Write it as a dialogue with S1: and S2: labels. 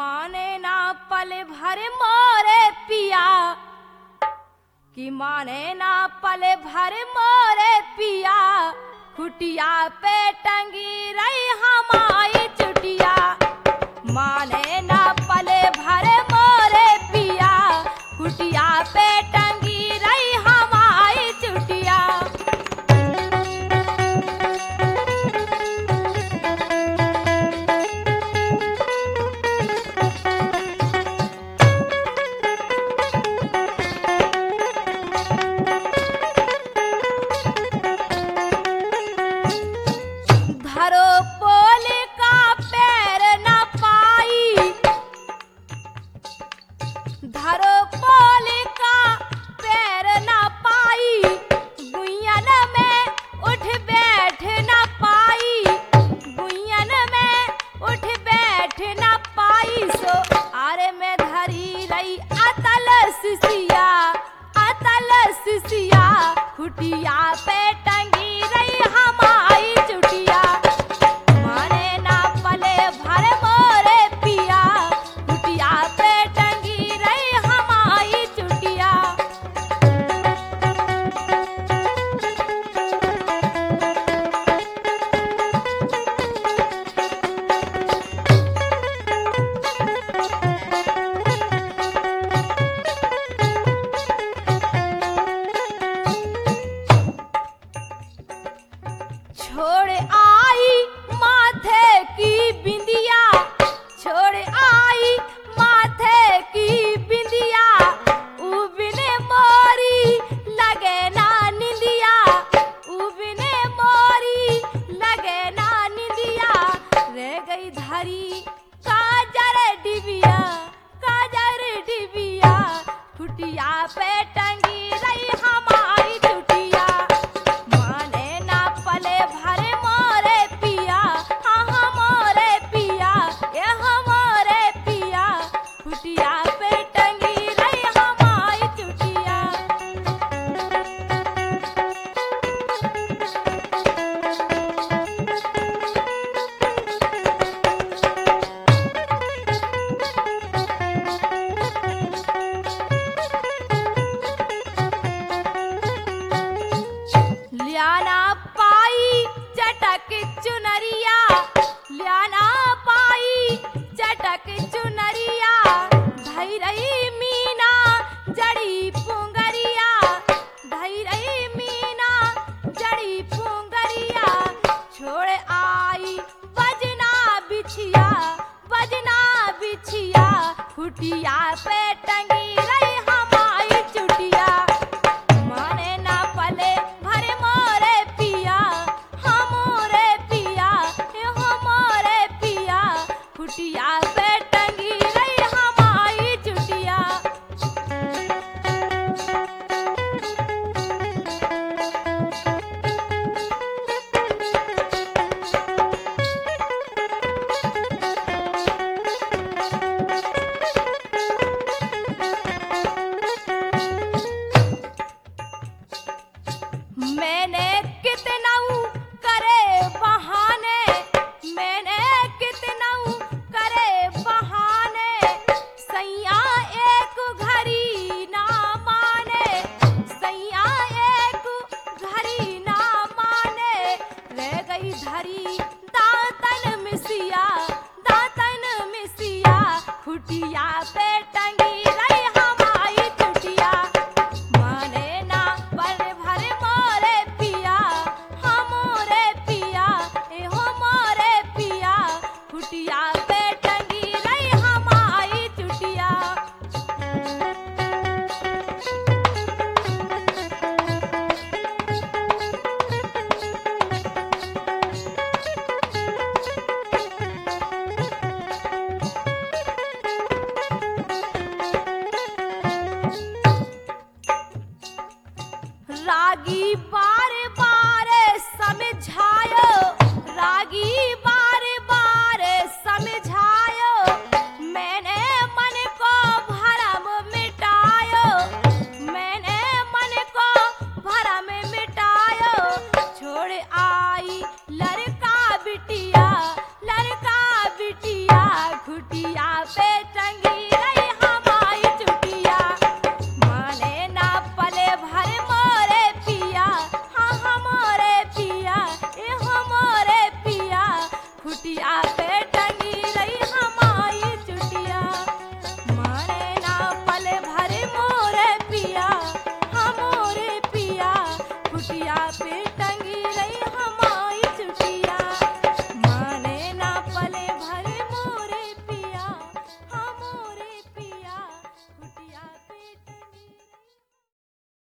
S1: माने ना पल भर मोरे पिया, कि माने ना पल भर मोरे पिया, खुटिया पे टंगी रही हमारी चुटिया। माने ना पल भर मोरे पिया, खुटिया पे टंगी रही हमारी चुटिया। धरो पोल का पैर न पाई, धरो पोल का पैर न पाई, गुइयन में उठ बैठ न पाई, गुइयन में उठ बैठ न पाई। सो आरे में धरी रही अतल सिसिया, अतल सिसिया, खुटिया पे टंगी रही हमारी चुटिया। माने ना पले भर मोरे पिया, खुटिया पे टंगी रही हमारी चुटिया। छोड़ आई माथे की बिंदिया, छोड़ आई माथे की बिंदिया, उबने मोरी लगे ना निंदिया, उबने मोरी लगे ना निंदिया। रह गई धरी काजर डिबिया, काजर डिबिया, खुटिया पे टंगी रही हमारी चुटिया। माने ना पले भर मोरे पिया, हाँ हमारे पिया, ये हमारे पिया, खुटिया पे टंगी रही हमारी चुटिया। लियाना पाई चटक चुनरिया, लियाना पाई चटक चुनरिया, धई रही मीना जड़ी पुंगरिया, धई रही मीना जड़ी पुंगरिया। छोड़ आई बजना बिछिया, बजना बिछिया, खुटिया पे टंगी रही हमारी चुटिया। माने ना पले भर मोरे पिया, हमारे पिया, ये हमारे पिया, खुटिया पे